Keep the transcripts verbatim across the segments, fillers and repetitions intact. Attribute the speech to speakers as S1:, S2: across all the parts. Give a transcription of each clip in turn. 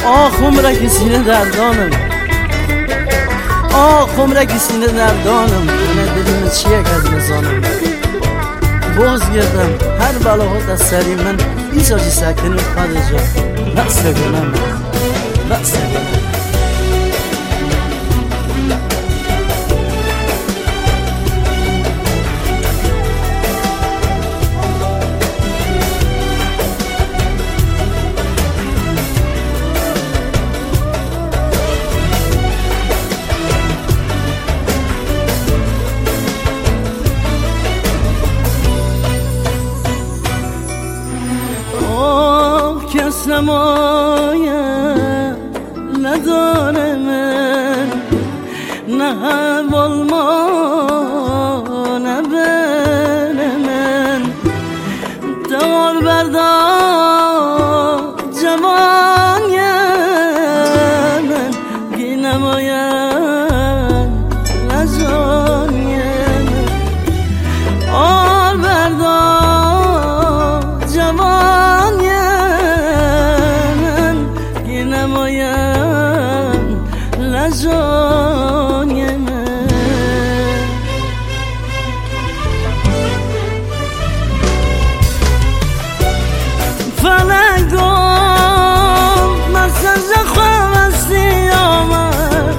S1: آخ عمرک سینه دردانم، آخ عمرک سینه دردانم، من دلیم چیه که از نزانم باز گردم هر بلاغت از سری من ایسا چی سکنیم خدجا بس کنم بس کنم کس نمایه نداره من نه حوال ما نه بین من دار بردار جوانیه من گی نمایه لجانیه من آر بردار جوانیه نمایم لجانی من فلگم مسنج خواه هستی آمد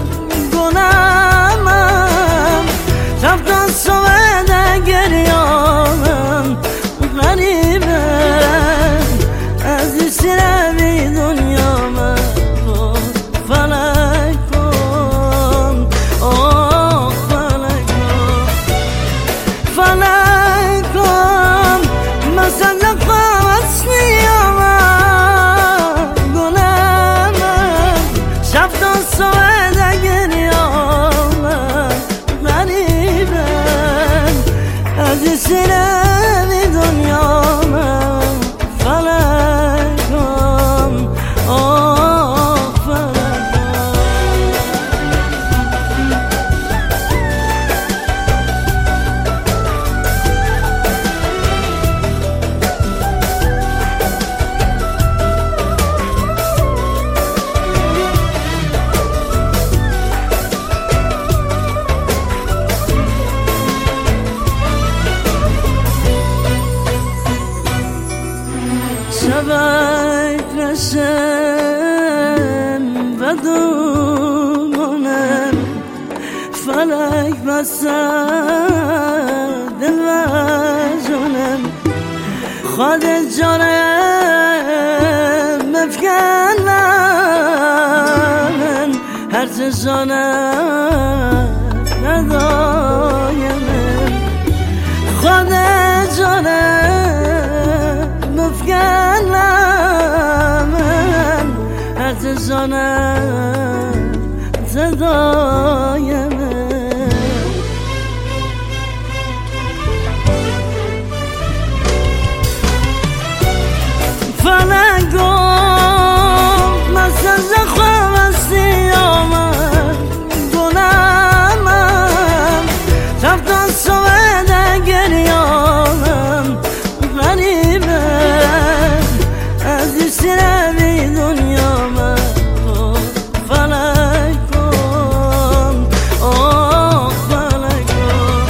S1: گنامم رفتن سوید گریانم غریبه از این سیروی دنیا من سینه دنیا من فلکم آه فلکم شبک نشم و دومانم فلک بسد دل و جانم خود جانم مفکنم هرچه جانم ندایم خود جانم مفکنم هرچه جانم صدایم فلگم مسنج خواه هستی آمد گنامم رفتن سوید گریانم غریبه از این سیروی دنیا من فلکم آه فلکم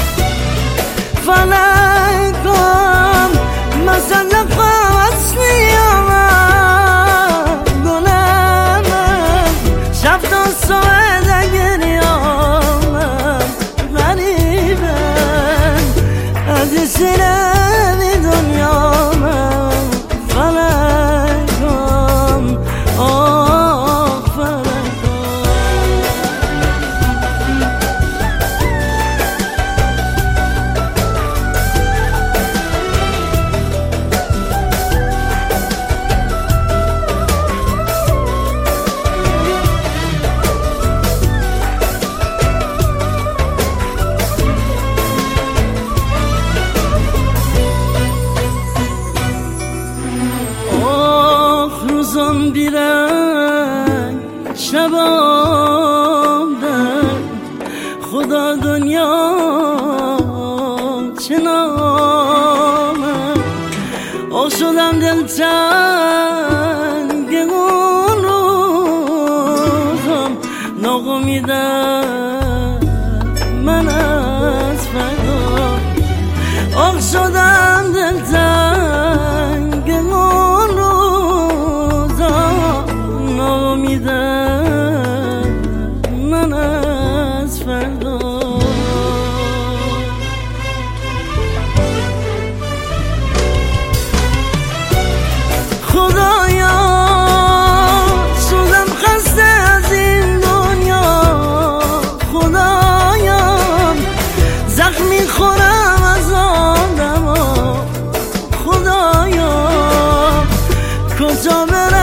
S1: فلکم مسنج خواه هستی آمد گنامم شفتان سوید گریانم غریبه از این سیروی دنیا من فلکم آه فلکم روزم بیرنگ شبام در خدا دنیا چنامه آه شدم دل تنگ اون رو کجا برم